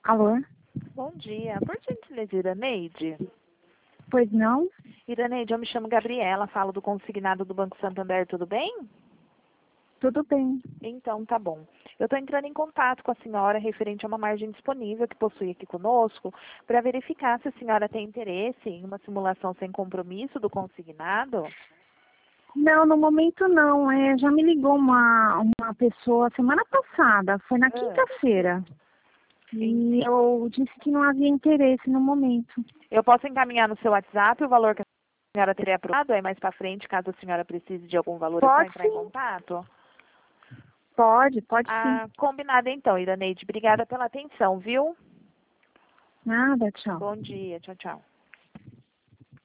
Alô? Bom dia. Por gentileza, Iraneide? Pois não? Iraneide, eu me chamo Gabriela, falo do consignado do Banco Santander, tudo bem? Tudo bem. Então, tá bom. Eu estou entrando em contato com a senhora referente a uma margem disponível que possui aqui conosco, para verificar se a senhora tem interesse em uma simulação sem compromisso do consignado. Não, no momento não. Já me ligou uma pessoa semana passada, foi na Ah, quinta-feira. E eu disse que não havia interesse no momento. Eu posso encaminhar no seu WhatsApp o valor que a senhora teria aprovado, aí mais para frente, caso a senhora precise de algum valor, é só Pode entrar em sim, contato? pode sim. Ah, combinado então, Iraneide. Obrigada pela atenção, viu? Nada, tchau. Bom dia. Tchau, tchau.